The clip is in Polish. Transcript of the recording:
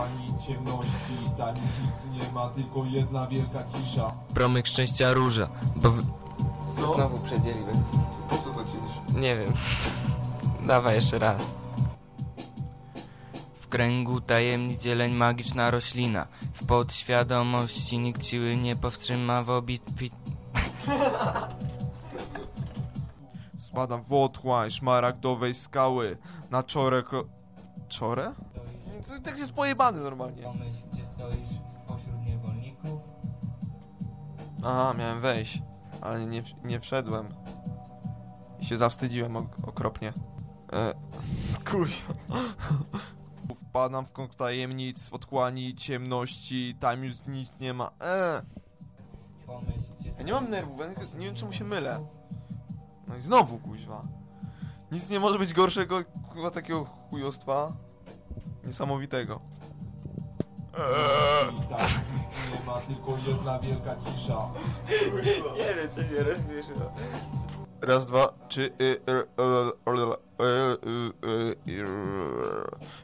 otchłani, ciemności, tam nic nie ma, tylko jedna wielka cisza. Promyk szczęścia róża, bo... Co? Znowu przedzieliły. Po co zacięliśmy? Nie wiem. Dawaj jeszcze raz. W kręgu tajemnic zieleń magiczna roślina. W podświadomości nikt siły nie powstrzyma w Spadam w otchłań szmaragdowej skały na czorę Czorę? Tak jest pojebany normalnie. Pomyśl, gdzie stoisz pośród niewolników. Aha, miałem wejść, ale nie wszedłem. I się zawstydziłem okropnie. Kurwa. Wpadam w krąg tajemnic, w otchłani, ciemności, tam już nic nie ma. Pomyśl, gdzie Ja nie mam nerwów, ja nie wiem czemu się mylę. No i znowu, kuźwa. Nic nie może być gorszego, kurwa, takiego chujostwa niesamowitego. I tam nic nie ma, tylko jedna wielka cisza. Nie wiem, co się rozśmieszyło. Raz, dwa, trzy...